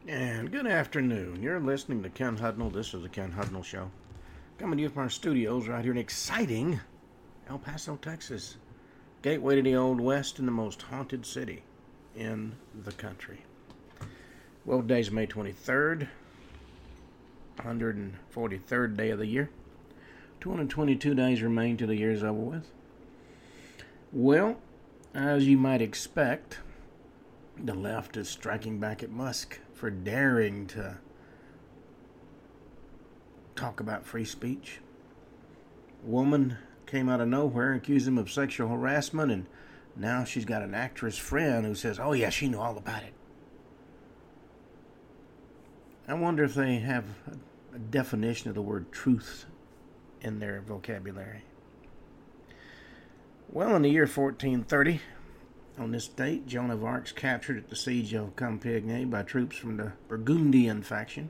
And good afternoon. You're listening to Ken Hudnall. This is the Ken Hudnall Show. Coming to you from our studios right here in exciting El Paso, Texas. Gateway to the Old West and the most haunted city in the country. Well, today's May 23rd, 143rd day of the year. 222 days remain till the year's over with. Well, as you might expect, the left is striking back at Musk for daring to talk about free speech. A woman came out of nowhere and accused him of sexual harassment, and now she's got an actress friend who says, oh yeah, she knew all about it. I wonder if they have a definition of the word truth in their vocabulary. Well, in the year 1430, on this date, Joan of Arc's captured at the siege of Compiègne by troops from the Burgundian faction.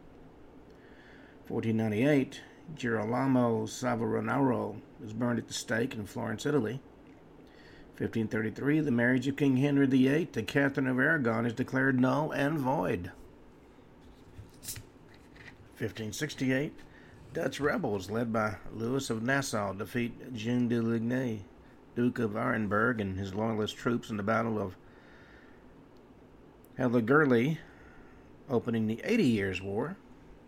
1498, Girolamo Savonarola was burned at the stake in Florence, Italy. 1533, the marriage of King Henry VIII to Catherine of Aragon is declared null and void. 1568, Dutch rebels led by Louis of Nassau defeat Jean de Ligny, Duke of Arenberg, and his loyalist troops in the Battle of Heligerli, opening the 80 Years' War.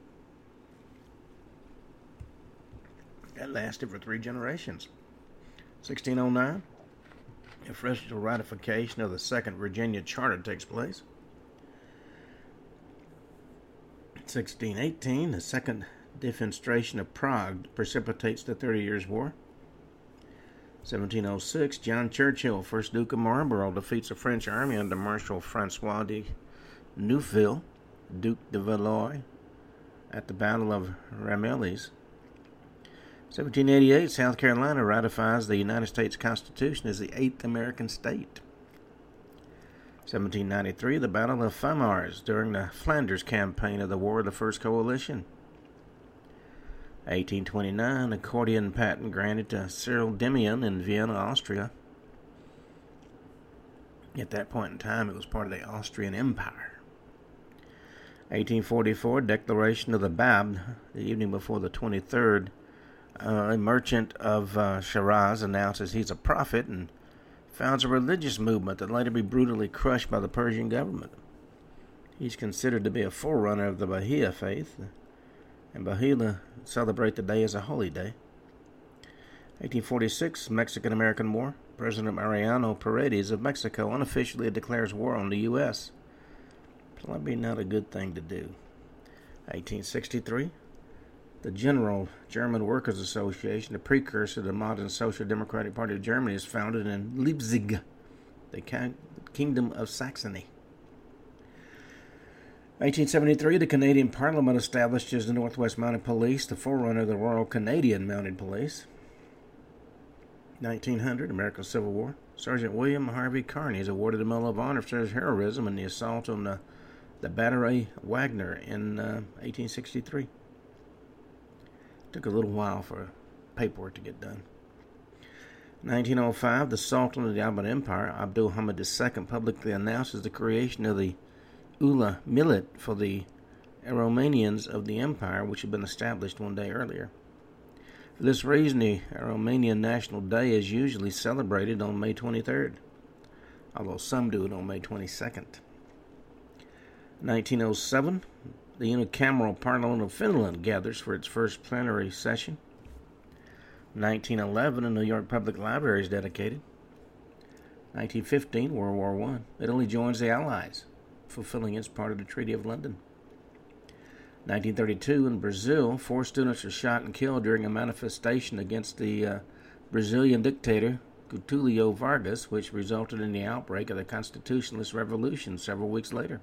That lasted for 3 generations. 1609, the official ratification of the Second Virginia Charter takes place. 1618, the Second Defenestration of Prague precipitates the 30 Years' War. 1706, John Churchill, 1st Duke of Marlborough, defeats the French army under Marshal Francois de Neufville, Duc de Valois, at the Battle of Ramillies. 1788, South Carolina ratifies the United States Constitution as the 8th American state. 1793, the Battle of Famars during the Flanders Campaign of the War of the First Coalition. 1829, accordion patent granted to Cyril Demian in Vienna, Austria. At that point in time, it was part of the Austrian Empire. 1844, declaration of the Bab, the evening before the 23rd. A merchant of Shiraz announces he's a prophet and founds a religious movement that later be brutally crushed by the Persian government. He's considered to be a forerunner of the Baha'i faith, and Baha'is celebrate the day as a holy day. 1846, Mexican-American War. President Mariano Paredes of Mexico unofficially declares war on the U.S. Probably not a good thing to do. 1863, the General German Workers' Association, the precursor to the modern Social Democratic Party of Germany, is founded in Leipzig, the Kingdom of Saxony. 1873, the Canadian Parliament establishes the Northwest Mounted Police, the forerunner of the Royal Canadian Mounted Police. 1900, American Civil War. Sergeant William Harvey Carney is awarded the Medal of Honor for his heroism in the assault on the Battery Wagner in 1863. Took a little while for paperwork to get done. 1905, the Sultan of the Ottoman Empire, Abdul Hamid II, publicly announces the creation of the Ula Millet for the Aromanians of the empire, which had been established one day earlier. For this reason, the Aromanian National Day is usually celebrated on May 23rd, although some do it on May 22nd. 1907, the unicameral Parliament of Finland gathers for its first plenary session. 1911, a New York Public Library is dedicated. 1915, World War I. Italy joins the Allies, fulfilling its part of the Treaty of London. 1932, in Brazil, 4 students are shot and killed during a manifestation against the Brazilian dictator Getulio Vargas, which resulted in the outbreak of the Constitutionalist Revolution several weeks later.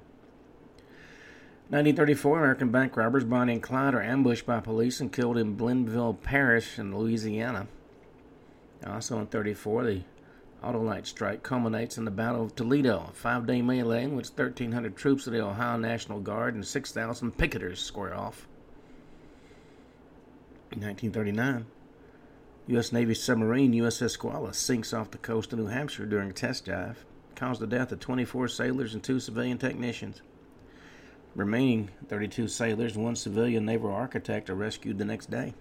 1934, American bank robbers Bonnie and Clyde are ambushed by police and killed in Blinville Parish in Louisiana. Also in 1934, the Autolite strike culminates in the Battle of Toledo, a 5-day melee in which 1,300 troops of the Ohio National Guard and 6,000 picketers square off. In 1939, U.S. Navy submarine USS Koala sinks off the coast of New Hampshire during a test dive, caused the death of 24 sailors and 2 civilian technicians. Remaining 32 sailors and one civilian naval architect are rescued the next day.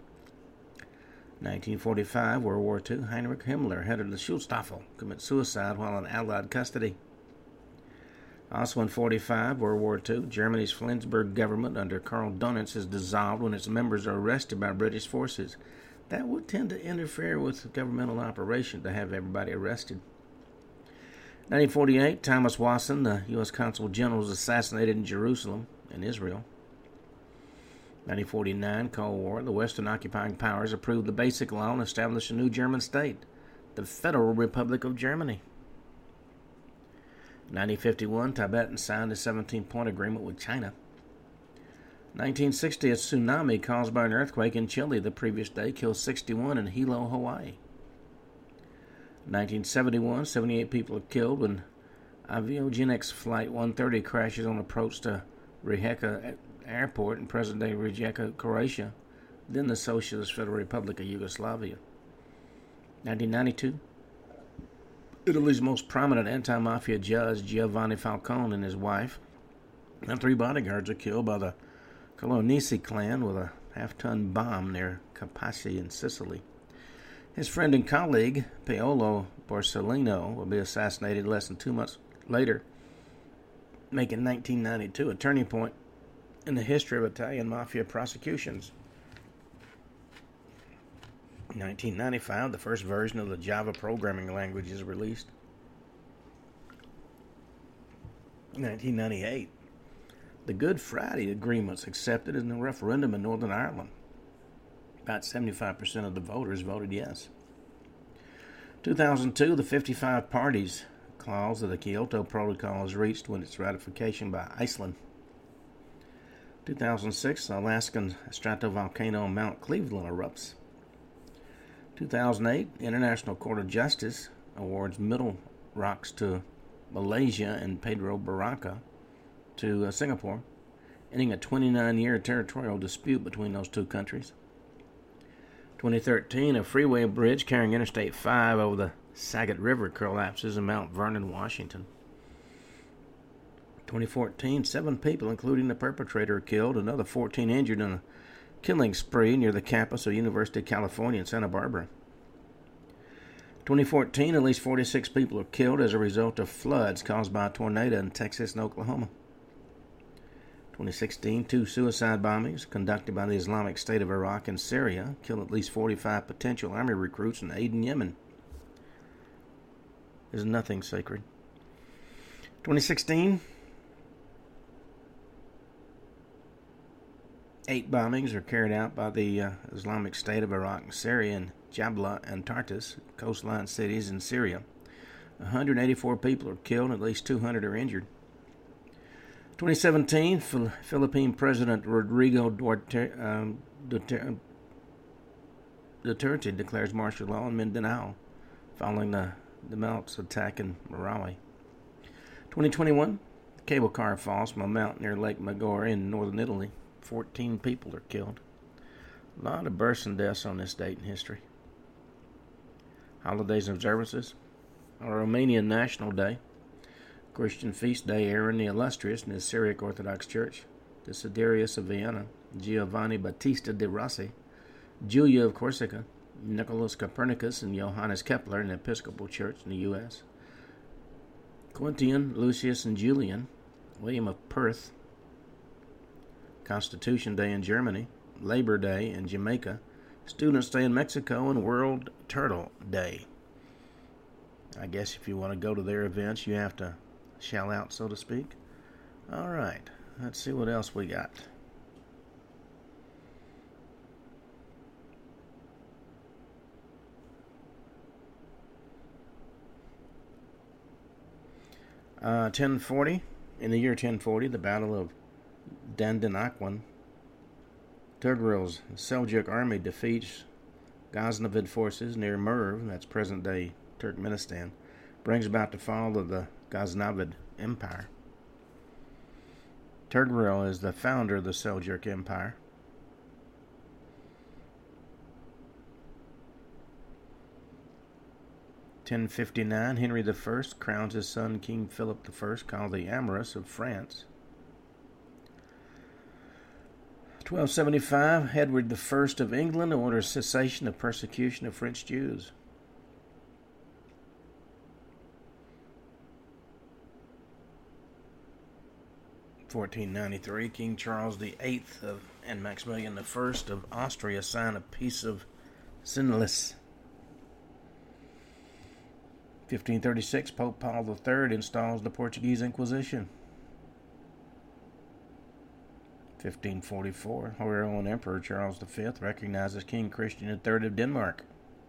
1945, World War II, Heinrich Himmler, head of the Schutzstaffel, commits suicide while in Allied custody. Also in 1945, World War II, Germany's Flensburg government under Karl Dönitz is dissolved when its members are arrested by British forces. That would tend to interfere with governmental operation to have everybody arrested. 1948, Thomas Wasson, the U.S. Consul General, was assassinated in Jerusalem, in Israel. 1949, Cold War, the Western occupying powers approved the Basic Law and established a new German state, the Federal Republic of Germany. 1951, Tibetan signed a 17-point agreement with China. 1960, a tsunami caused by an earthquake in Chile the previous day killed 61 in Hilo, Hawaii. 1971, 78 people are killed when Aviogenics Flight 130 crashes on approach to Rijeka Airport in present-day Rijeka, Croatia, then the Socialist Federal Republic of Yugoslavia. 1992, Italy's most prominent anti-mafia judge, Giovanni Falcone, and his wife and 3 bodyguards are killed by the Colonnesi clan with a half-ton bomb near Capaci in Sicily. His friend and colleague, Paolo Borsellino, will be assassinated less than 2 months later, making 1992 a turning point in the history of Italian mafia prosecutions. In 1995, the first version of the Java programming language is released. 1998, the Good Friday Agreement's accepted in a referendum in Northern Ireland. About 75% of the voters voted yes. 2002, the 55 parties clause of the Kyoto Protocol is reached when its ratification by Iceland. 2006, the Alaskan stratovolcano Mount Cleveland erupts. 2008, the International Court of Justice awards Middle Rocks to Malaysia and Pedro Barranca to Singapore, ending a 29-year territorial dispute between those two countries. 2013, a freeway bridge carrying Interstate 5 over the Sagat River collapses in Mount Vernon, Washington. 2014, 7 people, including the perpetrator, are killed, another 14 injured in a killing spree near the campus of University of California in Santa Barbara. 2014, at least 46 people are killed as a result of floods caused by a tornado in Texas and Oklahoma. 2016, 2 suicide bombings conducted by the Islamic State of Iraq and Syria killed at least 45 potential army recruits in Aden, Yemen. There's nothing sacred. 2016, 8 bombings are carried out by the Islamic State of Iraq and Syria in Jabla and Tartus, coastline cities in Syria. 184 people are killed and at least 200 are injured. 2017, Philippine President Rodrigo Duterte declares martial law in Mindanao following the Melts attack in Marawi. 2021, the cable car falls from a mountain near Lake Maggiore in northern Italy. 14 people are killed. A lot of births and deaths on this date in history. Holidays and observances. Our Romanian National Day. Christian feast day, Aaron the Illustrious in the Syriac Orthodox Church. Desiderius of Vienna. Giovanni Battista de Rossi. Julia of Corsica. Nicholas Copernicus and Johannes Kepler in the Episcopal Church in the U.S. Quintian, Lucius, and Julian. William of Perth. Constitution Day in Germany, Labor Day in Jamaica, Students' Day in Mexico, and World Turtle Day. I guess if you want to go to their events, you have to shell out, so to speak. All right, let's see what else we got. In the year 1040, the Battle of Dandenakwan, Tughrel's Seljuk army defeats Ghaznavid forces near Merv, that's present-day Turkmenistan, brings about the fall of the Ghaznavid Empire. Tughrel is the founder of the Seljuk Empire. In 1059, Henry I crowns his son King Philip I, called the Amorous of France. 1275, Edward I of England orders cessation of persecution of French Jews. 1493, King Charles VIII and Maximilian I of Austria sign a peace of Senlis. 1536, Pope Paul III installs the Portuguese Inquisition. 1544, Royal Emperor Charles V recognizes King Christian III of Denmark.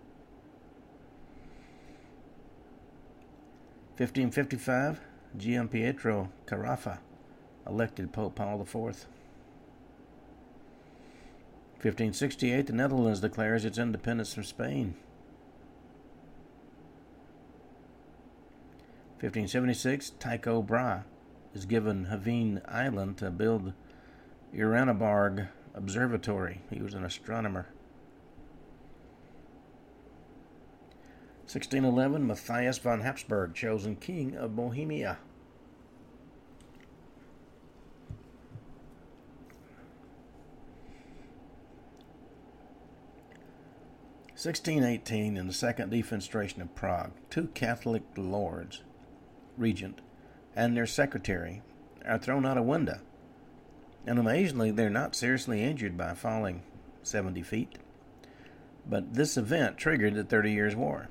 1555, Gianpietro Carafa elected Pope Paul IV. 1568, the Netherlands declares its independence from Spain. 1576, Tycho Brahe is given Haveen Island to build Uraniborg Observatory. He was an astronomer. 1611, Matthias von Habsburg chosen king of Bohemia. 1618, in the Second Defenestration of Prague, two Catholic lords, regent, and their secretary are thrown out a window, and amazingly they're not seriously injured by falling 70 feet. But this event triggered the 30 Years' War.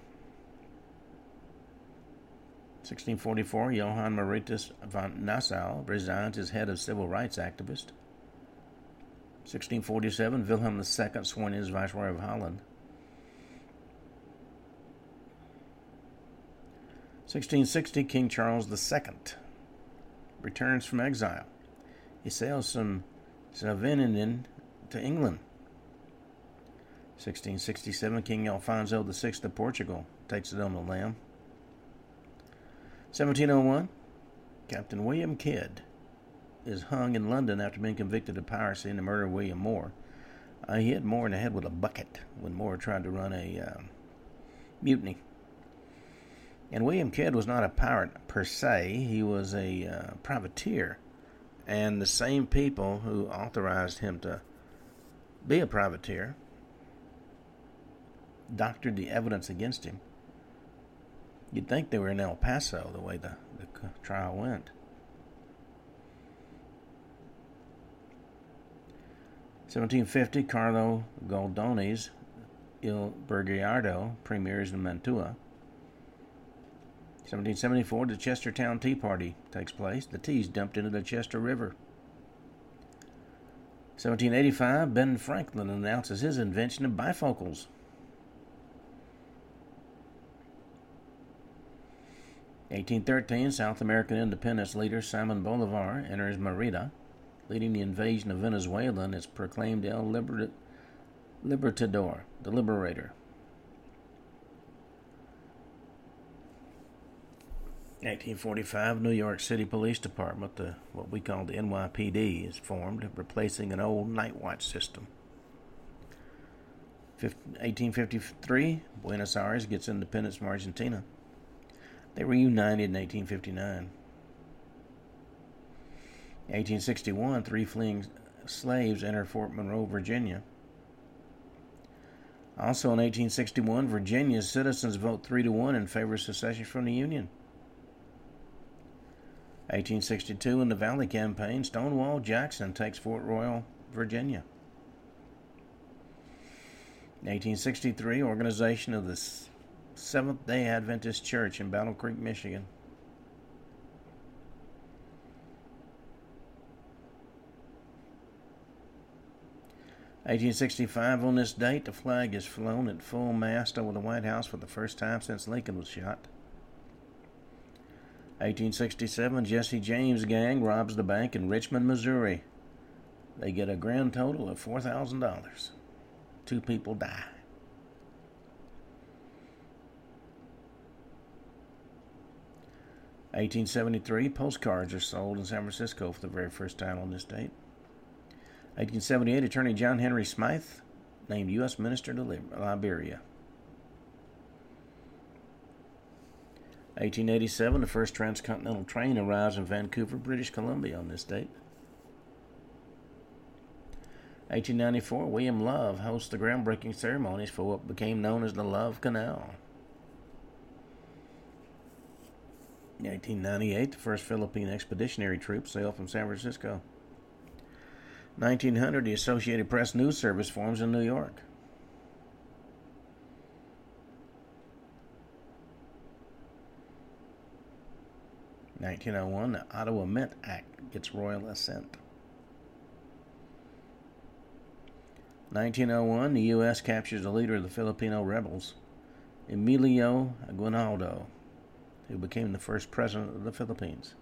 1644, Johann Mauritius von Nassau resigns as head of civil rights activist. 1647, Wilhelm II sworn in as Viceroy of Holland. 1660, King Charles II returns from exile. He sails from Scheveningen to England. 1667, King Alfonso VI of Portugal takes it on the lam. 1701, Captain William Kidd is hung in London after being convicted of piracy and the murder of William Moore. He hit Moore in the head with a bucket when Moore tried to run a mutiny. And William Kidd was not a pirate per se. He was a privateer. And the same people who authorized him to be a privateer doctored the evidence against him. You'd think they were in El Paso, the way the trial went. 1750, Carlo Goldoni's Il Burgiardo premieres in Mantua. 1774, the Chestertown Tea Party takes place. The tea is dumped into the Chester River. 1785, Ben Franklin announces his invention of bifocals. 1813, South American independence leader Simon Bolivar enters Merida, leading the invasion of Venezuela and is proclaimed El Libertador, the liberator. 1845, New York City Police Department, what we call the NYPD, is formed, replacing an old night watch system. 1853, Buenos Aires gets independence from Argentina. They were united in 1859. 1861, 3 fleeing slaves enter Fort Monroe, Virginia. Also in 1861, Virginia's citizens vote 3-1 in favor of secession from the Union. 1862, in the Valley Campaign, Stonewall Jackson takes Fort Royal, Virginia. 1863, organization of the Seventh-day Adventist Church in Battle Creek, Michigan. 1865, on this date, the flag is flown at full mast over the White House for the first time since Lincoln was shot. 1867, Jesse James gang robs the bank in Richmond, Missouri. They get a grand total of $4,000. 2 people die. 1873, postcards are sold in San Francisco for the very first time on this date. 1878, Attorney John Henry Smythe named U.S. Minister to Liberia. 1887, the first transcontinental train arrives in Vancouver, British Columbia on this date. 1894, William Love hosts the groundbreaking ceremonies for what became known as the Love Canal. 1898, the first Philippine expeditionary troops sailed from San Francisco. 1900, the Associated Press News Service forms in New York. 1901, the Ottawa Mint Act gets royal assent. 1901, the U.S. captures the leader of the Filipino rebels, Emilio Aguinaldo, who became the first president of the Philippines.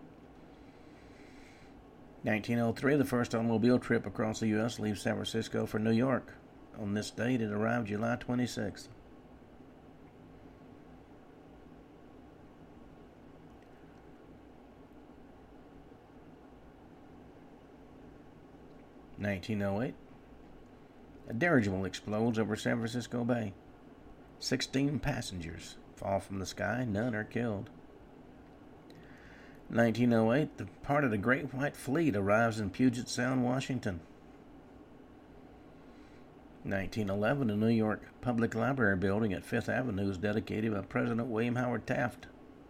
1903, the first automobile trip across the U.S. leaves San Francisco for New York. On this date, it arrived July 26th. 1908, a dirigible explodes over San Francisco Bay. 16 passengers fall from the sky. None are killed. 1908, the part of the Great White Fleet arrives in Puget Sound, Washington. 1911, the New York Public Library building at Fifth Avenue is dedicated by President William Howard Taft.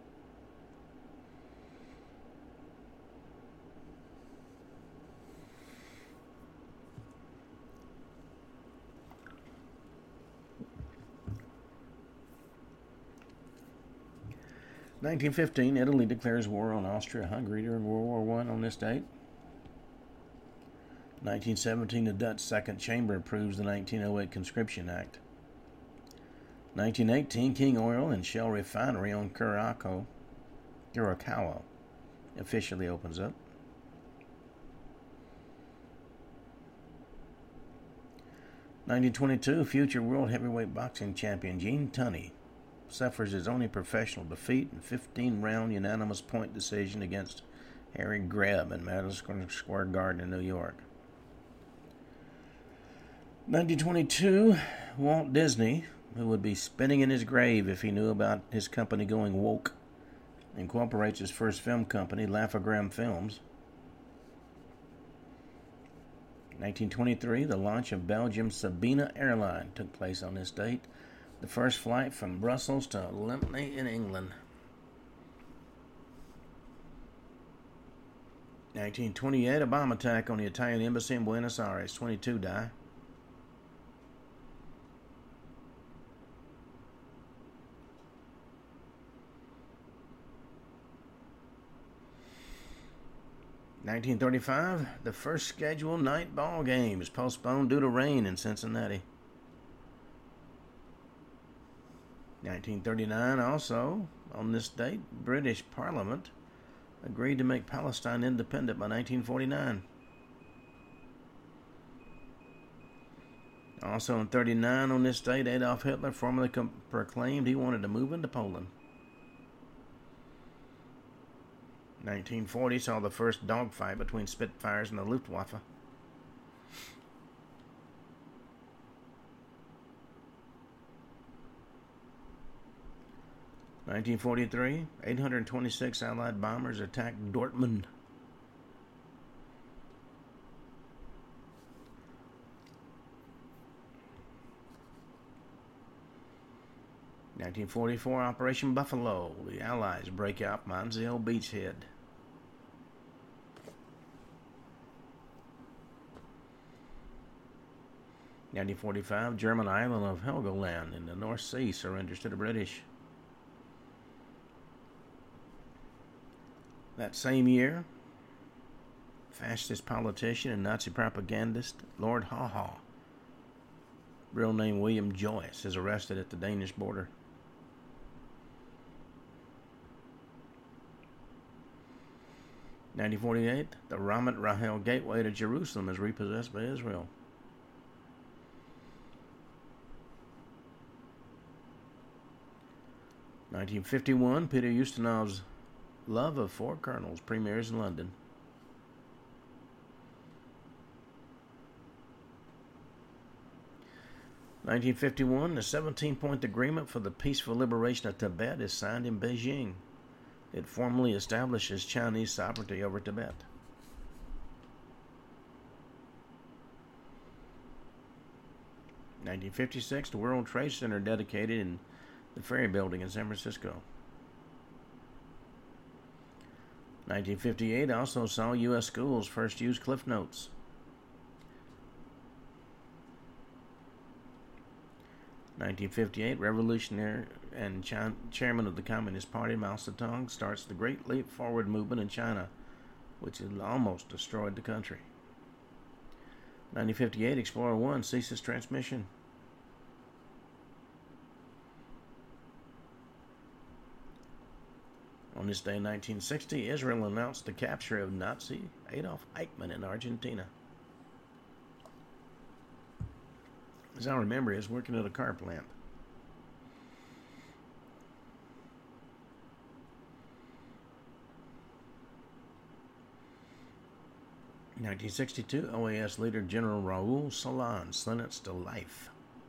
1915, Italy declares war on Austria-Hungary during World War I on this date. 1917, the Dutch Second Chamber approves the 1908 Conscription Act. 1918, King Oil and Shell Refinery on Curacao officially opens up. 1922, future world heavyweight boxing champion Gene Tunney suffers his only professional defeat in 15-round unanimous point decision against Harry Greb in Madison Square Garden in New York. 1922, Walt Disney, who would be spinning in his grave if he knew about his company going woke, incorporates his first film company, Laugh-O-Gram Films. 1923, the launch of Belgium's Sabena airline took place on this date. The first flight from Brussels to Lympne in England. 1928, a bomb attack on the Italian embassy in Buenos Aires. 22 die. 1935, the first scheduled night ball game is postponed due to rain in Cincinnati. 1939, also, on this date, British Parliament agreed to make Palestine independent by 1949. Also in 1939, on this date, Adolf Hitler formally proclaimed he wanted to move into Poland. 1940 saw the first dogfight between Spitfires and the Luftwaffe. 1943, 826 Allied bombers attacked Dortmund. 1944, Operation Buffalo. The Allies break out Monzell beachhead. 1945, German island of Helgoland in the North Sea surrenders to the British. That same year, fascist politician and Nazi propagandist Lord Haw Haw, real name William Joyce, is arrested at the Danish border. 1948, the Ramat Rahel gateway to Jerusalem is repossessed by Israel. 1951, Peter Ustinov's Love of Four Colonels premieres in London. 1951, the 17-point agreement for the peaceful liberation of Tibet is signed in Beijing. It formally establishes Chinese sovereignty over Tibet. 1956, the World Trade Center dedicated in the Ferry Building in San Francisco. 1958 also saw U.S. schools first use Cliff Notes. 1958, revolutionary and chairman of the Communist Party, Mao Zedong, starts the Great Leap Forward movement in China, which had almost destroyed the country. 1958, Explorer 1 ceases transmission. On this day in 1960, Israel announced the capture of Nazi Adolf Eichmann in Argentina. As I remember, he was working at a car plant. In 1962, OAS leader General Raul Solans sentenced to life.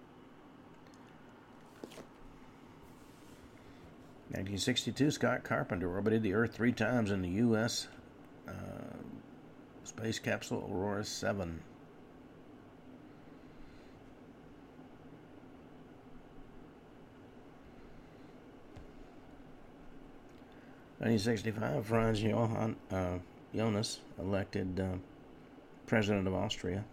1962, Scott Carpenter orbited the Earth 3 times in the U.S. Space capsule Aurora 7. In 1965, Franz Jonas elected president of Austria.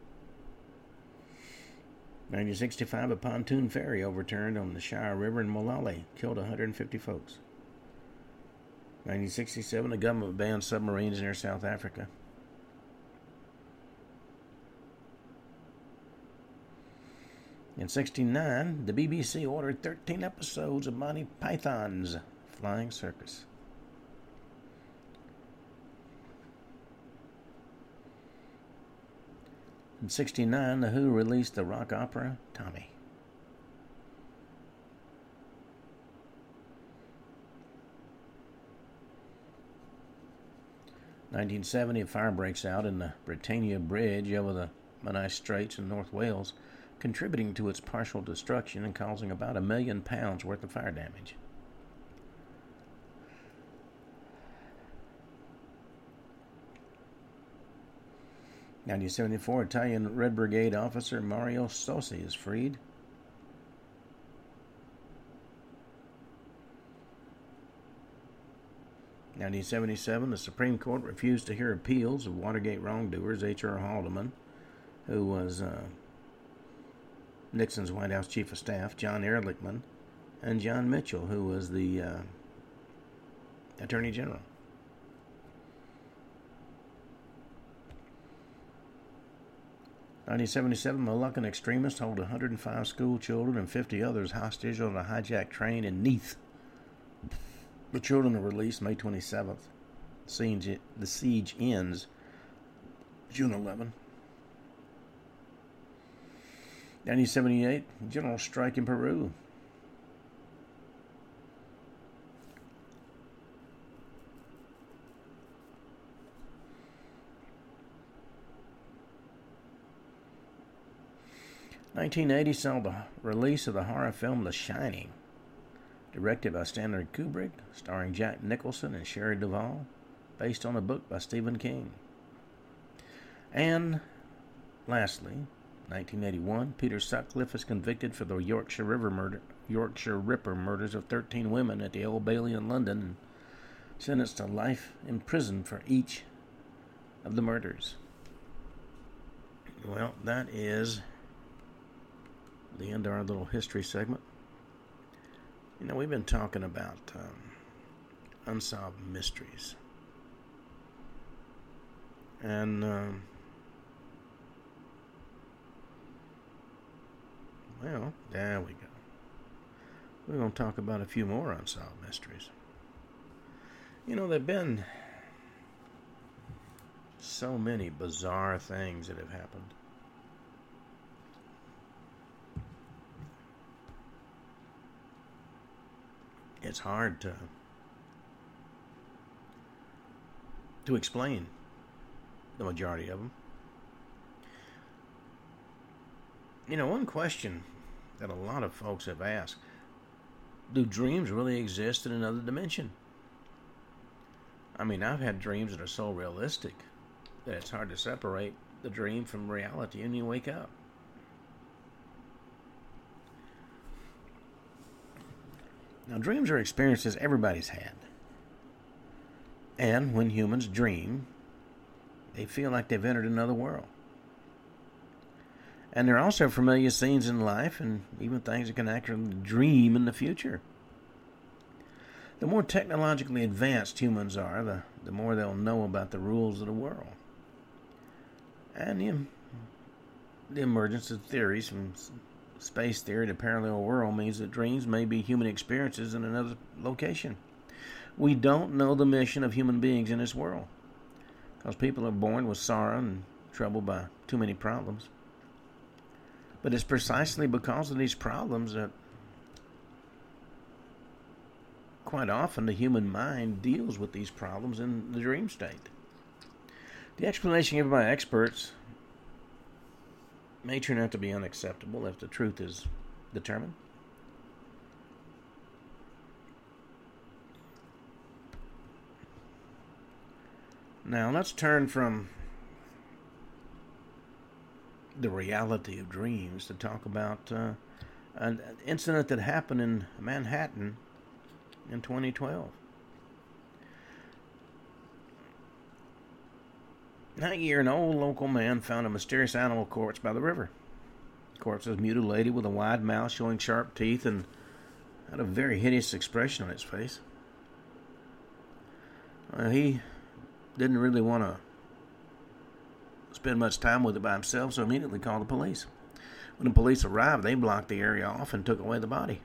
1965, a pontoon ferry overturned on the Shire River in Molali, killed 150 folks. 1967, the government banned submarines near South Africa. In 1969, the BBC ordered 13 episodes of Monty Python's Flying Circus. In 1969, The Who released the rock opera Tommy. In 1970, a fire breaks out in the Britannia Bridge over the Menai Straits in North Wales, contributing to its partial destruction and causing about £1 million worth of fire damage. 1974, Italian Red Brigade officer Mario Sosi is freed. 1977, the Supreme Court refused to hear appeals of Watergate wrongdoers H.R. Haldeman, who was Nixon's White House Chief of Staff, John Ehrlichman, and John Mitchell, who was the Attorney General. 1977, Moluccan extremists hold 105 school children and 50 others hostage on a hijacked train in Neath. The children are released May 27th. The siege ends June 11. 1978, general strike in Peru. 1980 saw the release of the horror film The Shining, directed by Stanley Kubrick, starring Jack Nicholson and Shelley Duvall, based on a book by Stephen King. And lastly, 1981, Peter Sutcliffe is convicted for the Yorkshire Ripper murders of 13 women at the Old Bailey in London and sentenced to life in prison for each of the murders. Well, that is the end of our little history segment. You know, we've been talking about unsolved mysteries. And, well, there we go. We're going to talk about a few more unsolved mysteries. You know, there have been so many bizarre things that have happened. It's hard to explain the majority of them. You know, one question that a lot of folks have asked, do dreams really exist in another dimension? I mean, I've had dreams that are so realistic that it's hard to separate the dream from reality when you wake up. Now, dreams are experiences everybody's had. And when humans dream, they feel like they've entered another world. And there are also familiar scenes in life and even things that can actually dream in the future. The more technologically advanced humans are, the more they'll know about the rules of the world. And the emergence of theories from space theory to parallel world means that dreams may be human experiences in another location. We don't know the mission of human beings in this world, because people are born with sorrow and troubled by too many problems. But it's precisely because of these problems that quite often the human mind deals with these problems in the dream state. The explanation given by experts may turn out to be unacceptable if the truth is determined. Now let's turn from the reality of dreams to talk about an incident that happened in Manhattan in 2012. That year, an old local man found a mysterious animal corpse by the river. The corpse was mutilated with a wide mouth showing sharp teeth and had a very hideous expression on its face. He didn't really want to spend much time with it by himself, so immediately called the police. When the police arrived, they blocked the area off and took away the body.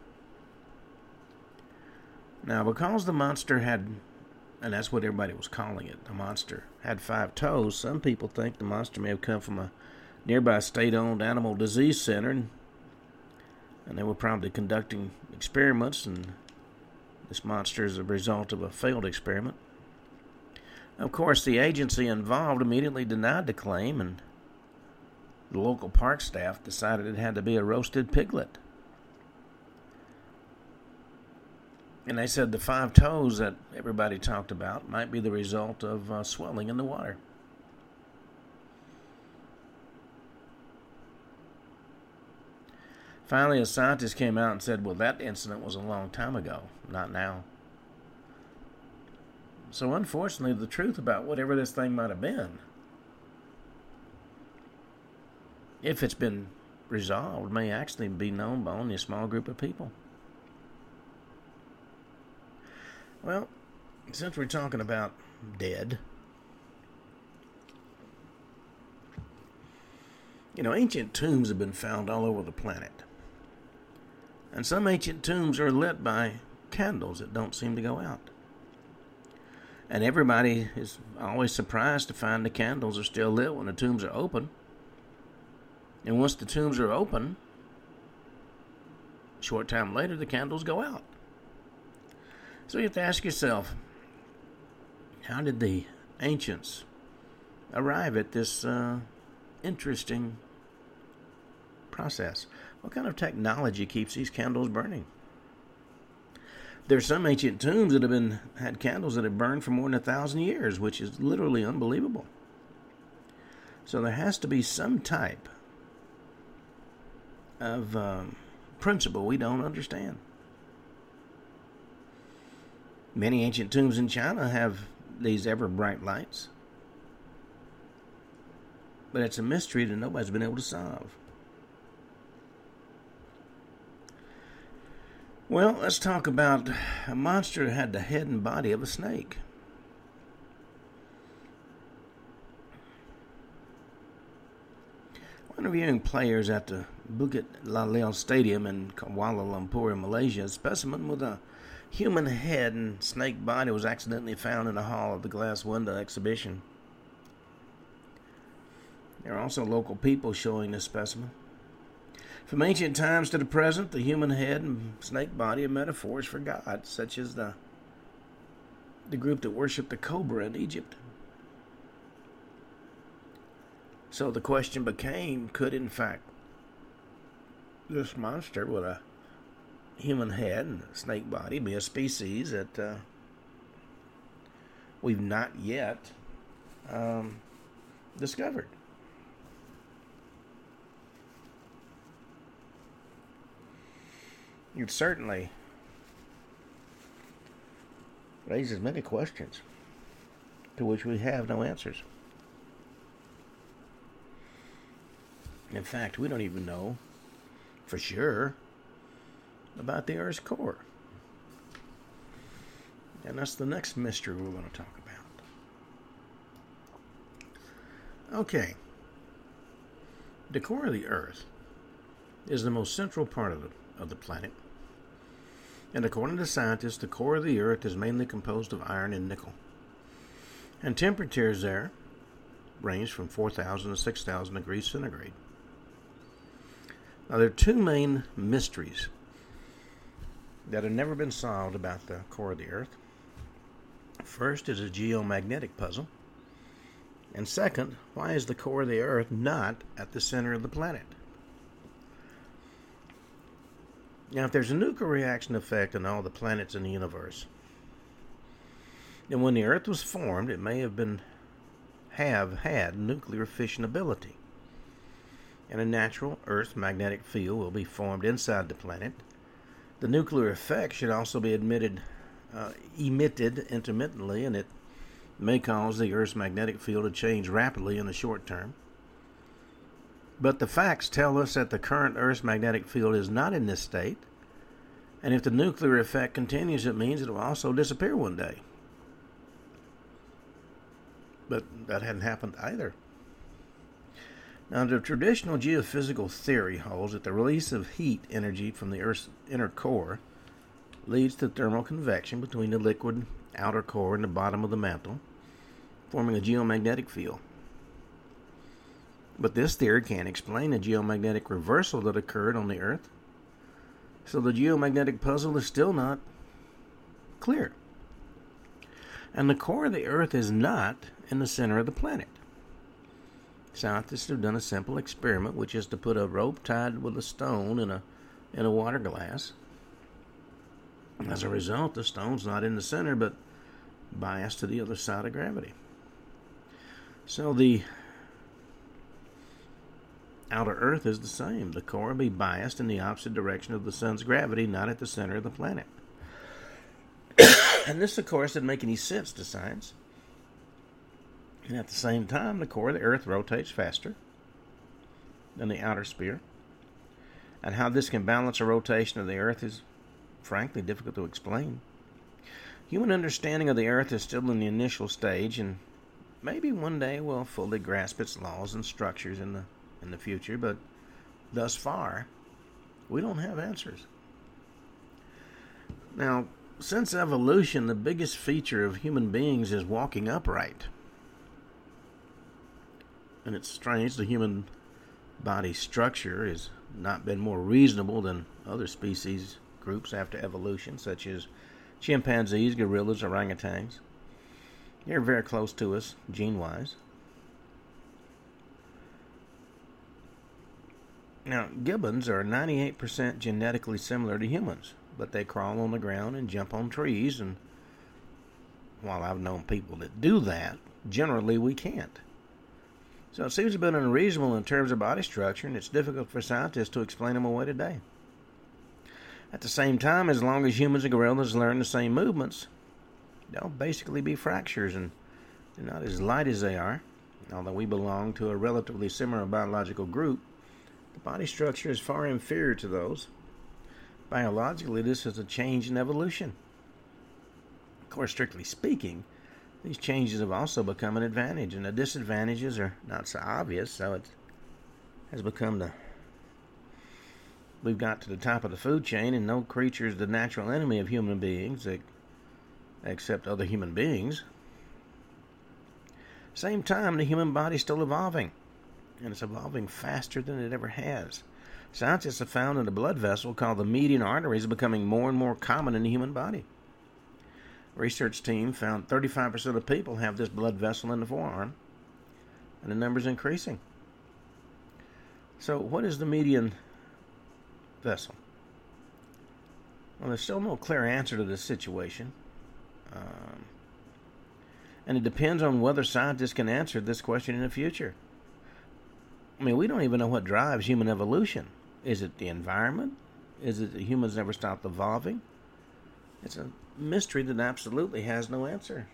Now, because the monster had, and that's what everybody was calling it, the monster had 5 toes, some people think the monster may have come from a nearby state-owned animal disease center, and they were probably conducting experiments, and this monster is a result of a failed experiment. Of course, the agency involved immediately denied the claim, and the local park staff decided it had to be a roasted piglet. And they said the 5 toes that everybody talked about might be the result of swelling in the water. Finally, a scientist came out and said, well, that incident was a long time ago, not now. So unfortunately, the truth about whatever this thing might have been, if it's been resolved, may actually be known by only a small group of people. Well, since we're talking about dead, ancient tombs have been found all over the planet. And some ancient tombs are lit by candles that don't seem to go out. And everybody is always surprised to find the candles are still lit when the tombs are open. And once the tombs are open, a short time later, the candles go out. So you have to ask yourself, how did the ancients arrive at this interesting process? What kind of technology keeps these candles burning? There are some ancient tombs that have had candles that have burned for more than 1,000 years, which is literally unbelievable. So there has to be some type of principle we don't understand. Many ancient tombs in China have these ever bright lights, but it's a mystery that nobody's been able to solve. Well, let's talk about a monster that had the head and body of a snake. When interviewing players at the Bukit Lalil Stadium in Kuala Lumpur, Malaysia, a specimen with a human head and snake body was accidentally found in the hall of the glass window exhibition. There are also local people showing this specimen. From ancient times to the present, the human head and snake body are metaphors for God, such as the group that worshipped the cobra in Egypt. So the question became, could in fact this monster with a human head and a snake body be a species that we've not yet discovered? You'd certainly raises many questions to which we have no answers. In fact, we don't even know for sure about the Earth's core. And that's the next mystery we're going to talk about. Okay. The core of the Earth is the most central part of the planet. And according to scientists, the core of the Earth is mainly composed of iron and nickel. And temperatures there range from 4,000 to 6,000 degrees centigrade. Now, there are two main mysteries that have never been solved about the core of the Earth. First is a geomagnetic puzzle. And second, why is the core of the Earth not at the center of the planet? Now, if there's a nuclear reaction effect on all the planets in the universe, then when the Earth was formed, it may have had nuclear fission ability. And a natural Earth magnetic field will be formed inside the planet. The nuclear effect should also be emitted intermittently, and it may cause the Earth's magnetic field to change rapidly in the short term. But the facts tell us that the current Earth's magnetic field is not in this state, and if the nuclear effect continues, it means it will also disappear one day. But that hadn't happened either. Now, the traditional geophysical theory holds that the release of heat energy from the Earth's inner core leads to thermal convection between the liquid outer core and the bottom of the mantle, forming a geomagnetic field. But this theory can't explain the geomagnetic reversal that occurred on the Earth, so the geomagnetic puzzle is still not clear. And the core of the Earth is not in the center of the planet. Scientists have done a simple experiment, which is to put a rope tied with a stone in a water glass. As a result, the stone's not in the center, but biased to the other side of gravity. So the outer Earth is the same. The core will be biased in the opposite direction of the sun's gravity, not at the center of the planet. And this, of course, didn't make any sense to science. And at the same time, the core of the Earth rotates faster than the outer sphere. And how this can balance a rotation of the Earth is, frankly, difficult to explain. Human understanding of the Earth is still in the initial stage, and maybe one day we'll fully grasp its laws and structures in the future, but thus far, we don't have answers. Now, since evolution, the biggest feature of human beings is walking upright. And it's strange the human body structure has not been more reasonable than other species groups after evolution, such as chimpanzees, gorillas, orangutans. They're very close to us gene-wise. Now, gibbons are 98% genetically similar to humans, but they crawl on the ground and jump on trees, and while I've known people that do that, generally we can't. So it seems a bit unreasonable in terms of body structure, and it's difficult for scientists to explain them away today. At the same time, as long as humans and gorillas learn the same movements, they'll basically be fractures, and they're not as light as they are. Although we belong to a relatively similar biological group, the body structure is far inferior to those. Biologically, this is a change in evolution. Of course, strictly speaking, these changes have also become an advantage, and the disadvantages are not so obvious, so it has become we've got to the top of the food chain, and no creature is the natural enemy of human beings except other human beings. Same time, the human body is still evolving, and it's evolving faster than it ever has. Scientists have found that a blood vessel called the median artery is becoming more and more common in the human body. A research team found 35% of people have this blood vessel in the forearm, and the number is increasing. So what is the median vessel? Well, there's still no clear answer to this situation. And it depends on whether scientists can answer this question in the future. I mean, we don't even know what drives human evolution. Is it the environment? Is it that humans never stopped evolving? It's a mystery that absolutely has no answer.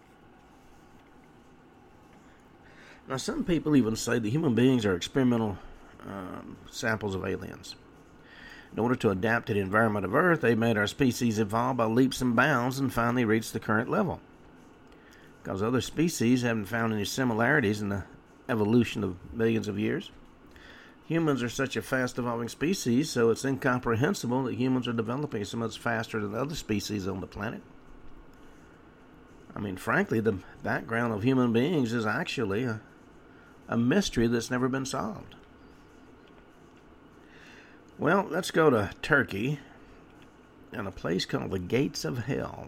Now, some people even say that human beings are experimental samples of aliens. In order to adapt to the environment of Earth, they made our species evolve by leaps and bounds and finally reached the current level. Because other species haven't found any similarities in the evolution of millions of years. Humans are such a fast-evolving species, so it's incomprehensible that humans are developing so much faster than other species on the planet. I mean, frankly, the background of human beings is actually a mystery that's never been solved. Well, let's go to Turkey and a place called the Gates of Hell.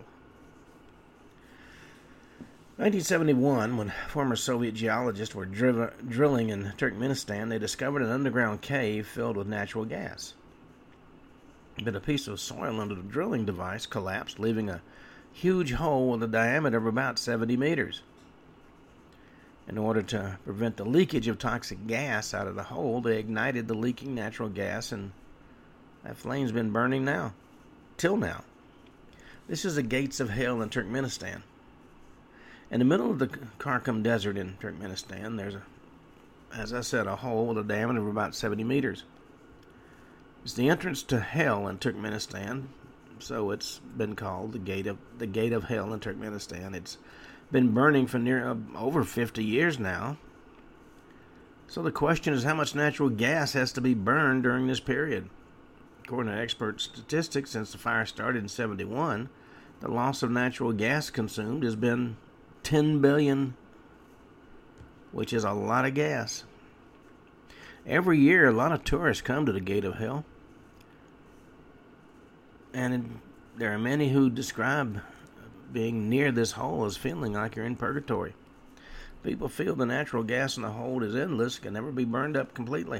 1971, when former Soviet geologists were drilling in Turkmenistan, they discovered an underground cave filled with natural gas. But a piece of soil under the drilling device collapsed, leaving a huge hole with a diameter of about 70 meters. In order to prevent the leakage of toxic gas out of the hole, they ignited the leaking natural gas, and that flame's been burning till now. This is the Gates of Hell in Turkmenistan. In the middle of the Karakum Desert in Turkmenistan, there's, as I said, a hole with a diameter of about 70 meters. It's the entrance to hell in Turkmenistan, so it's been called the Gate of Hell in Turkmenistan. It's been burning for over 50 years now. So the question is, how much natural gas has to be burned during this period? According to expert statistics, since the fire started in 1971, the loss of natural gas consumed has been 10 billion, which is a lot of gas. Every year, a lot of tourists come to the Gate of Hell, and there are many who describe being near this hole as feeling like you're in purgatory. People feel the natural gas in the hole is endless, can never be burned up completely.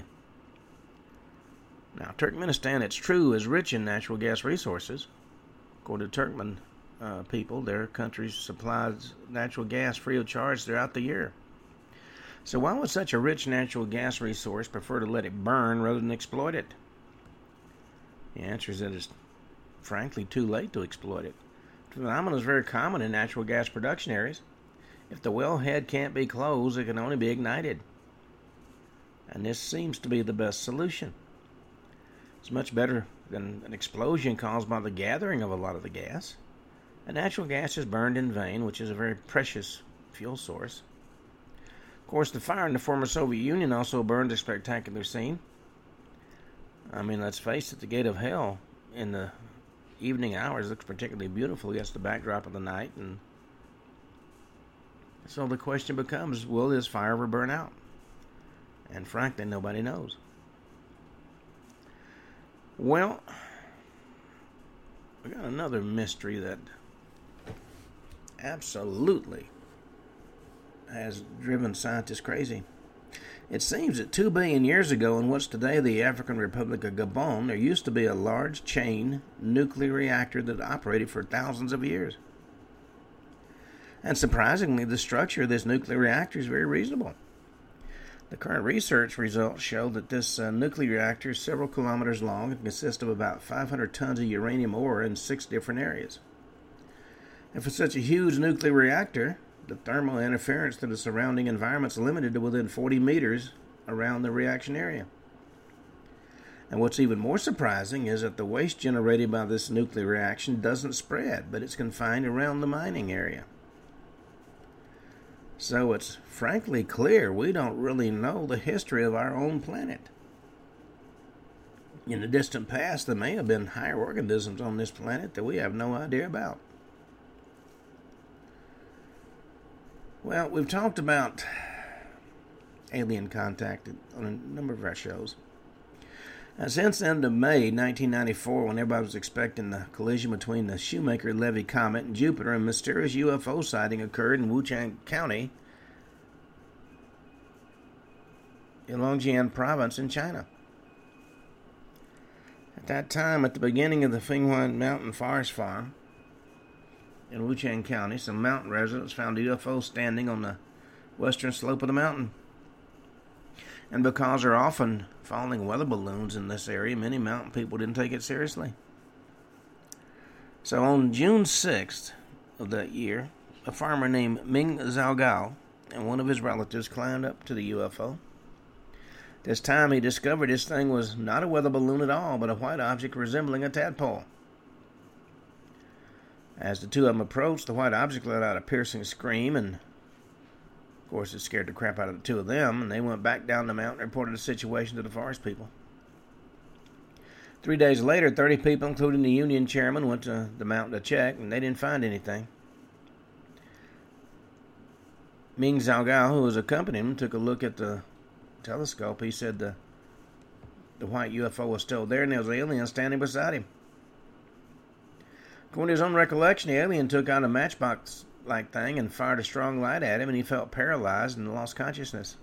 Now, Turkmenistan, it's true, is rich in natural gas resources. According to Turkmen people, their country supplies natural gas free of charge throughout the year. So why would such a rich natural gas resource prefer to let it burn rather than exploit it? The answer is that it's frankly too late to exploit it. The phenomenon is very common in natural gas production areas. If the wellhead can't be closed, it can only be ignited. And this seems to be the best solution. It's much better than an explosion caused by the gathering of a lot of the gas. And natural gas is burned in vain, which is a very precious fuel source. Of course, the fire in the former Soviet Union also burned a spectacular scene. I mean, let's face it, the Gate of Hell in the evening hours looks particularly beautiful against the backdrop of the night. And so the question becomes, will this fire ever burn out? And frankly, nobody knows. Well, we got another mystery that absolutely has driven scientists crazy. It seems that 2 billion years ago, in what's today the African Republic of Gabon, there used to be a large chain nuclear reactor that operated for thousands of years. And surprisingly, the structure of this nuclear reactor is very reasonable. The current research results show that this nuclear reactor is several kilometers long and consists of about 500 tons of uranium ore in 6 different areas. And for such a huge nuclear reactor, the thermal interference to the surrounding environment is limited to within 40 meters around the reaction area. And what's even more surprising is that the waste generated by this nuclear reaction doesn't spread, but it's confined around the mining area. So it's frankly clear we don't really know the history of our own planet. In the distant past, there may have been higher organisms on this planet that we have no idea about. Well, we've talked about alien contact on a number of our shows. Since the end of May 1994, when everybody was expecting the collision between the Shoemaker-Levy comet and Jupiter, a mysterious UFO sighting occurred in Wuchang County in Longjiang Province in China. At that time, at the beginning of the Fenghuan Mountain Forest Farm in Wuchang County, some mountain residents found a UFO standing on the western slope of the mountain. And because there are often falling weather balloons in this area, many mountain people didn't take it seriously. So on June 6th of that year, a farmer named Ming Zhaogao and one of his relatives climbed up to the UFO. This time he discovered this thing was not a weather balloon at all, but a white object resembling a tadpole. As the two of them approached, the white object let out a piercing scream, and of course it scared the crap out of the two of them, and they went back down the mountain and reported the situation to the forest people. 3 days later, 30 people, including the union chairman, went to the mountain to check, and they didn't find anything. Ming Zhaogao, who was accompanying him, took a look at the telescope. He said the white UFO was still there, and there was an alien standing beside him. According to his own recollection, the alien took out a matchbox-like thing and fired a strong light at him, and he felt paralyzed and lost consciousness.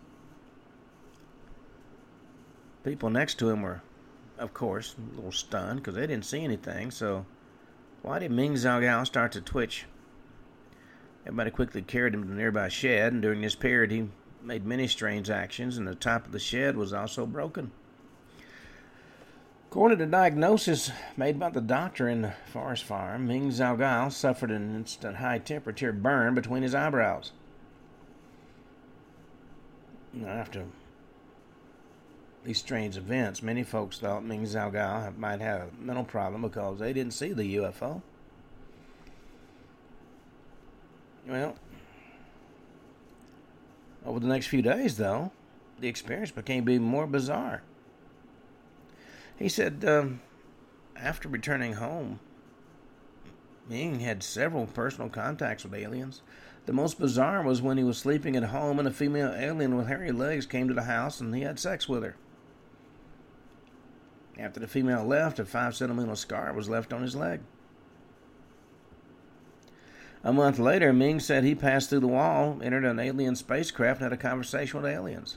People next to him were, of course, a little stunned because they didn't see anything. So why did Ming Zhaogao start to twitch? Everybody quickly carried him to a nearby shed, and during this period he made many strange actions, and the top of the shed was also broken. According to the diagnosis made by the doctor in the forest farm, Ming Zhaogao suffered an instant high-temperature burn between his eyebrows. After these strange events, many folks thought Ming Zhaogao might have a mental problem because they didn't see the UFO. Well, over the next few days, though, the experience became even more bizarre. He said after returning home, Ming had several personal contacts with aliens. The most bizarre was when he was sleeping at home and a female alien with hairy legs came to the house and he had sex with her. After the female left, a 5-centimeter scar was left on his leg. A month later, Ming said he passed through the wall, entered an alien spacecraft, and had a conversation with aliens.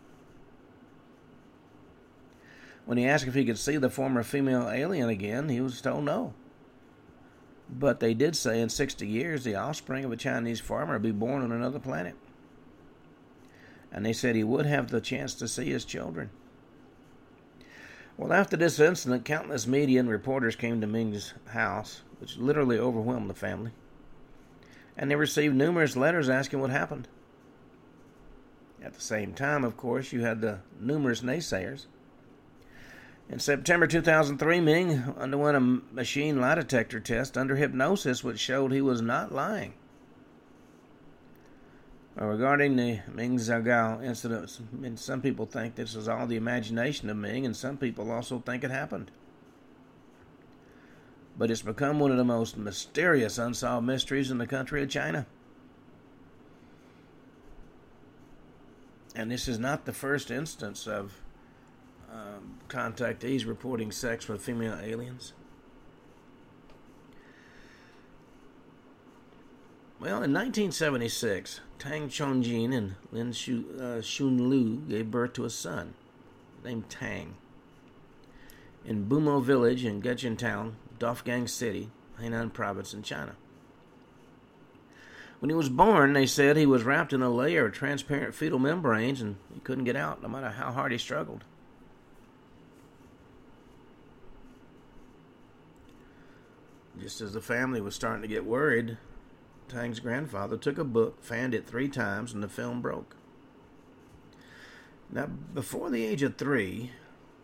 When he asked if he could see the former female alien again, he was told no. But they did say in 60 years the offspring of a Chinese farmer would be born on another planet. And they said he would have the chance to see his children. Well, after this incident, countless media and reporters came to Ming's house, which literally overwhelmed the family. And they received numerous letters asking what happened. At the same time, of course, you had the numerous naysayers. In September 2003, Ming underwent a machine lie detector test under hypnosis, which showed he was not lying. Regarding the Ming Zhaogao incident, some people think this was all the imagination of Ming, and some people also think it happened. But it's become one of the most mysterious unsolved mysteries in the country of China. And this is not the first instance of contactees reporting sex with female aliens. Well, in 1976, Tang Chongjin and Lin Xunlu gave birth to a son named Tang in Bumo Village in Gejin Town, Dofgang City, Hainan Province in China. When he was born, they said he was wrapped in a layer of transparent fetal membranes and he couldn't get out no matter how hard he struggled. Just as the family was starting to get worried, Tang's grandfather took a book, fanned it 3 times, and the film broke. Now, before the age of 3,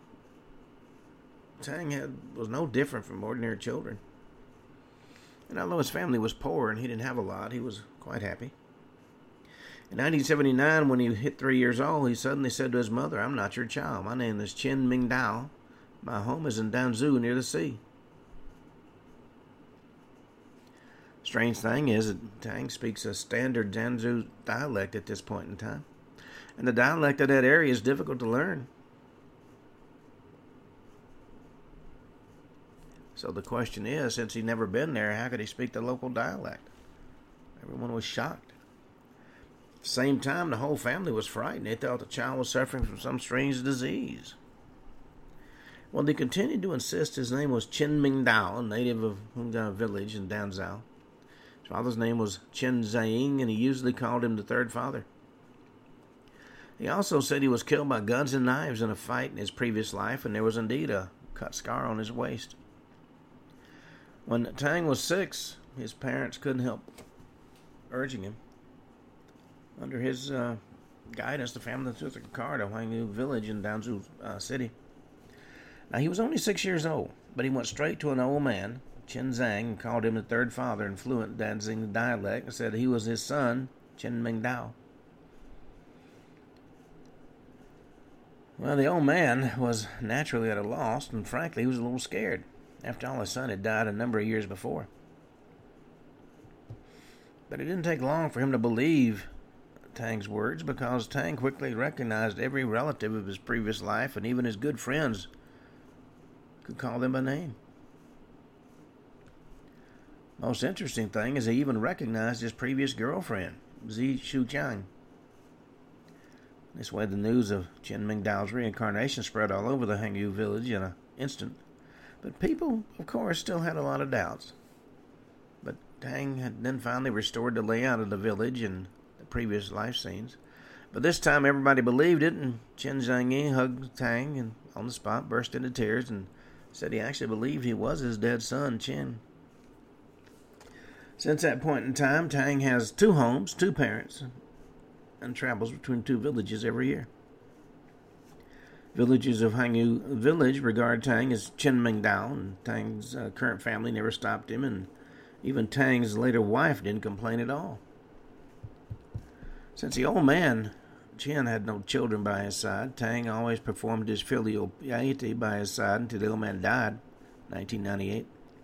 Tang was no different from ordinary children. And although his family was poor and he didn't have a lot, he was quite happy. In 1979, when he hit 3 years old, he suddenly said to his mother, "I'm not your child. My name is Chen Mingdao. My home is in Danzhou near the sea." Strange thing is that Tang speaks a standard Danzhou dialect at this point in time. And the dialect of that area is difficult to learn. So the question is, since he'd never been there, how could he speak the local dialect? Everyone was shocked. At the same time, the whole family was frightened. They thought the child was suffering from some strange disease. Well, they continued to insist his name was Chen Mingdao, a native of Hungda village in Danzhou. His father's name was Chen Zhaying, and he usually called him the third father. He also said he was killed by guns and knives in a fight in his previous life, and there was indeed a cut scar on his waist. When Tang was 6, his parents couldn't help urging him. Under his guidance, the family took a car to Huanghu village in Danzhou city. Now, he was only 6 years old, but he went straight to an old man, Chen Zhang, and called him the third father in fluent Danzig dialect, and said he was his son, Chen Mingdao. Well, the old man was naturally at a loss, and frankly, he was a little scared. After all, his son had died a number of years before. But it didn't take long for him to believe Tang's words, because Tang quickly recognized every relative of his previous life, and even his good friends could call them by name. Most interesting thing is he even recognized his previous girlfriend, Zi Shujiang. This way, the news of Chen Mingdao's reincarnation spread all over the Huanghu village in an instant. But people, of course, still had a lot of doubts. But Tang had then finally restored the layout of the village and the previous life scenes. But this time, everybody believed it, and Chen Zhangyi hugged Tang and on the spot burst into tears and said he actually believed he was his dead son, Chen. Since that point in time, Tang has 2 homes, 2 parents, and travels between 2 villages every year. Villagers of Huanghu village regard Tang as Chen Mingdao, and Tang's current family never stopped him, and even Tang's later wife didn't complain at all. Since the old man, Chen, had no children by his side, Tang always performed his filial piety by his side until the old man died in 1998.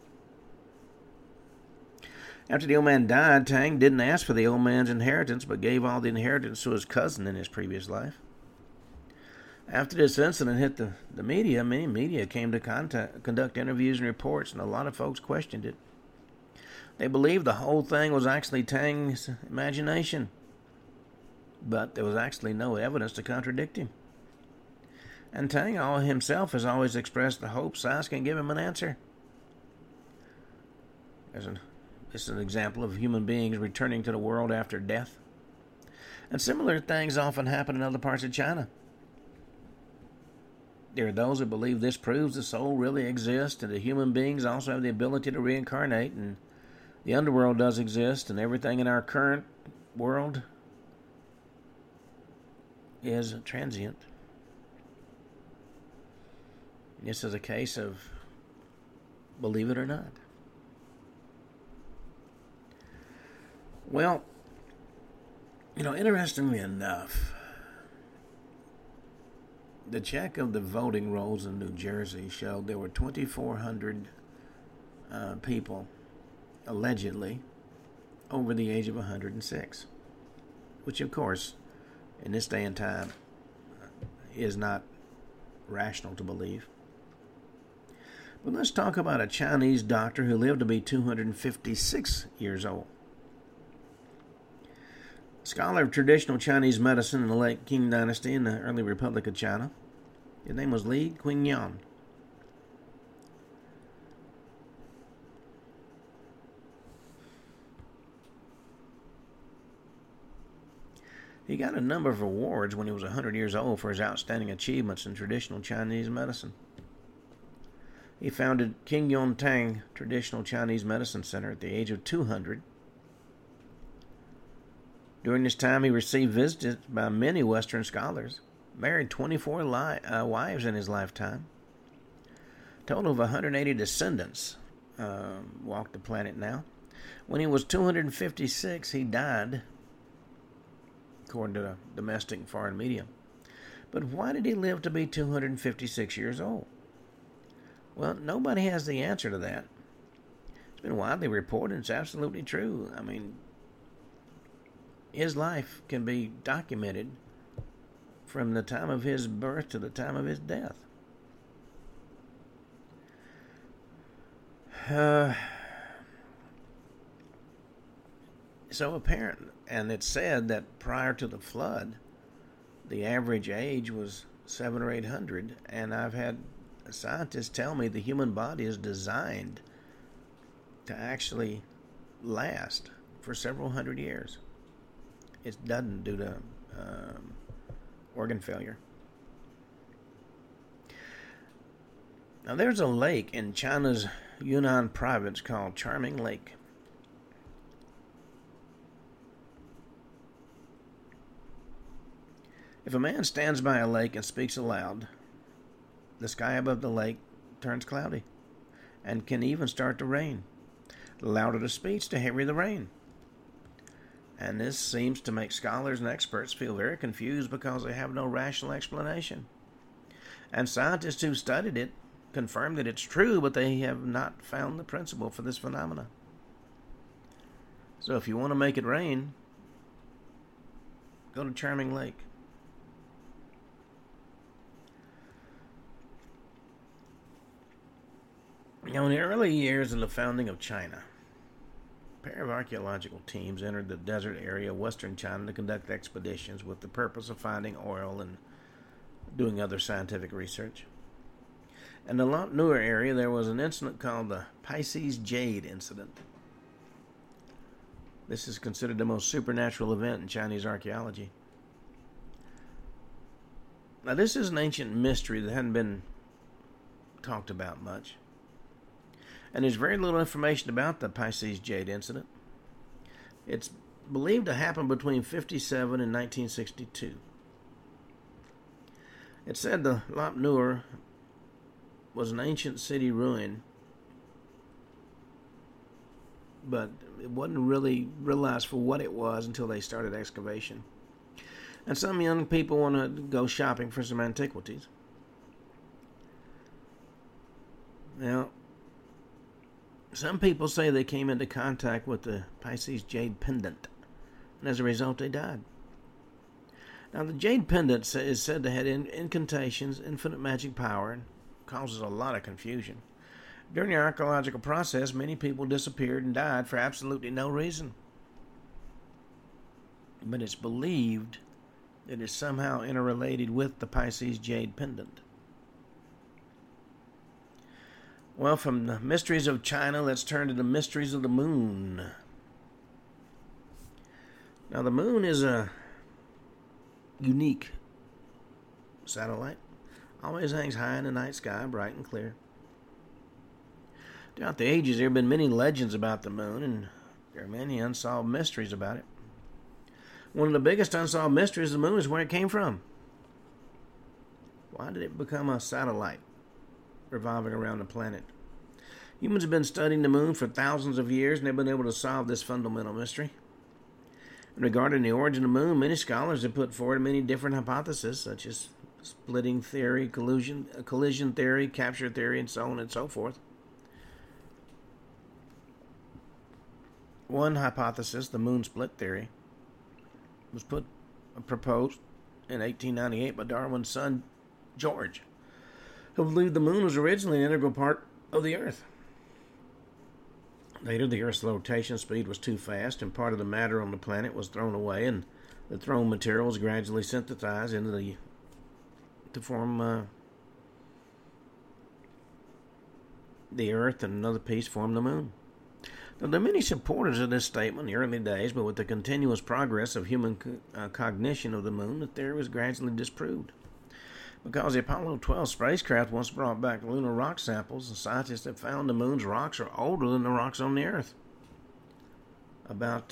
After the old man died, Tang didn't ask for the old man's inheritance, but gave all the inheritance to his cousin in his previous life. After this incident hit the media, many media came to conduct interviews and reports, and a lot of folks questioned it. They believed the whole thing was actually Tang's imagination, but there was actually no evidence to contradict him. And Tang himself has always expressed the hope science can give him an answer. This is an example of human beings returning to the world after death. And similar things often happen in other parts of China. There are those who believe this proves the soul really exists, and that human beings also have the ability to reincarnate, and the underworld does exist, and everything in our current world is transient. This is a case of believe it or not. Well, interestingly enough, the check of the voting rolls in New Jersey showed there were 2,400 people, allegedly, over the age of 106, which, of course, in this day and time, is not rational to believe. But let's talk about a Chinese doctor who lived to be 256 years old. Scholar of traditional Chinese medicine in the late Qing Dynasty in the early Republic of China. His name was Li Qingyan. He got a number of awards when he was 100 years old for his outstanding achievements in traditional Chinese medicine. He founded Qingyan Tang Traditional Chinese Medicine Center at the age of 200. During this time, he received visits by many Western scholars, married 24 wives in his lifetime. A total of 180 descendants walk the planet now. When he was 256, he died, according to domestic and foreign media. But why did he live to be 256 years old? Well, nobody has the answer to that. It's been widely reported. It's absolutely true. I mean, his life can be documented from the time of his birth to the time of his death. So apparent, and it's said that prior to the flood, the average age was 700 or 800, and I've had scientists tell me the human body is designed to actually last for several hundred years. It doesn't due to organ failure. Now, there's a lake in China's Yunnan province called Charming Lake. If a man stands by a lake and speaks aloud, the sky above the lake turns cloudy and can even start to rain. The louder the speech, the heavier the rain. And this seems to make scholars and experts feel very confused because they have no rational explanation. And scientists who studied it confirm that it's true, but they have not found the principle for this phenomena. So if you want to make it rain, go to Charming Lake. Now, in the early years of the founding of China, a pair of archaeological teams entered the desert area of western China to conduct expeditions with the purpose of finding oil and doing other scientific research. In the Lac Noir area, there was an incident called the Pisces Jade Incident. This is considered the most supernatural event in Chinese archaeology. Now, this is an ancient mystery that hadn't been talked about much. And there's very little information about the Pisces Jade Incident. It's believed to happen between 57 and 1962. It said the Lac Noir was an ancient city ruin, but it wasn't really realized for what it was until they started excavation. And some young people want to go shopping for some antiquities. Now, some people say they came into contact with the Pisces Jade Pendant, and as a result they died. Now, the Jade Pendant is said to have incantations, infinite magic power, and causes a lot of confusion. During the archaeological process, many people disappeared and died for absolutely no reason. But it's believed that it's somehow interrelated with the Pisces Jade Pendant. Well, from the mysteries of China, let's turn to the mysteries of the moon. Now, the moon is a unique satellite. Always hangs high in the night sky, bright and clear. Throughout the ages, there have been many legends about the moon, and there are many unsolved mysteries about it. One of the biggest unsolved mysteries of the moon is where it came from. Why did it become a satellite revolving around the planet? Humans have been studying the moon for thousands of years, and they've been able to solve this fundamental mystery. Regarding the origin of the moon, many scholars have put forward many different hypotheses, such as splitting theory, collision theory, capture theory, and so on and so forth. One hypothesis, the moon split theory, was proposed in 1898 by Darwin's son, George, who believed the moon was originally an integral part of the Earth. Later, the Earth's rotation speed was too fast, and part of the matter on the planet was thrown away, and the thrown material was gradually synthesized to form the Earth, and another piece formed the moon. Now, there are many supporters of this statement in the early days, but with the continuous progress of human cognition of the moon, the theory was gradually disproved. Because the Apollo 12 spacecraft once brought back lunar rock samples, the scientists have found the moon's rocks are older than the rocks on the Earth. About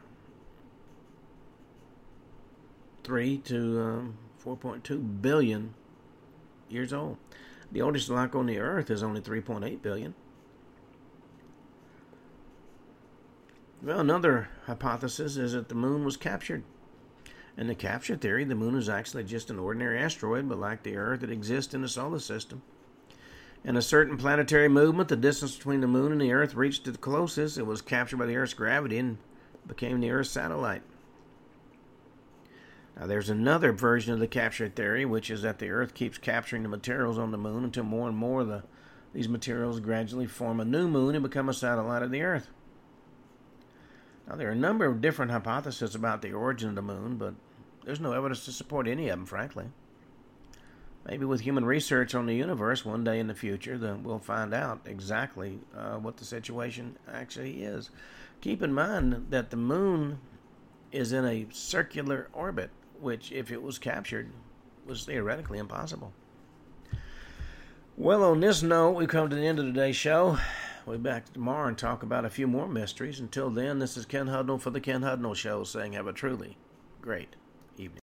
3 to 4.2 billion years old. The oldest rock on the Earth is only 3.8 billion. Well, another hypothesis is that the moon was captured. In the capture theory, the moon is actually just an ordinary asteroid, but like the Earth, it exists in the solar system. In a certain planetary movement, the distance between the moon and the Earth reached the closest. It was captured by the Earth's gravity and became the Earth's satellite. Now, there's another version of the capture theory, which is that the Earth keeps capturing the materials on the moon until more and more of these materials gradually form a new moon and become a satellite of the Earth. Now, there are a number of different hypotheses about the origin of the moon, but there's no evidence to support any of them, frankly. Maybe with human research on the universe, one day in the future, we'll find out exactly what the situation actually is. Keep in mind that the moon is in a circular orbit, which, if it was captured, was theoretically impossible. Well, on this note, we've come to the end of today's show. We'll be back tomorrow and talk about a few more mysteries. Until then, this is Ken Hudnall for the Ken Hudnall Show saying have a truly great evening.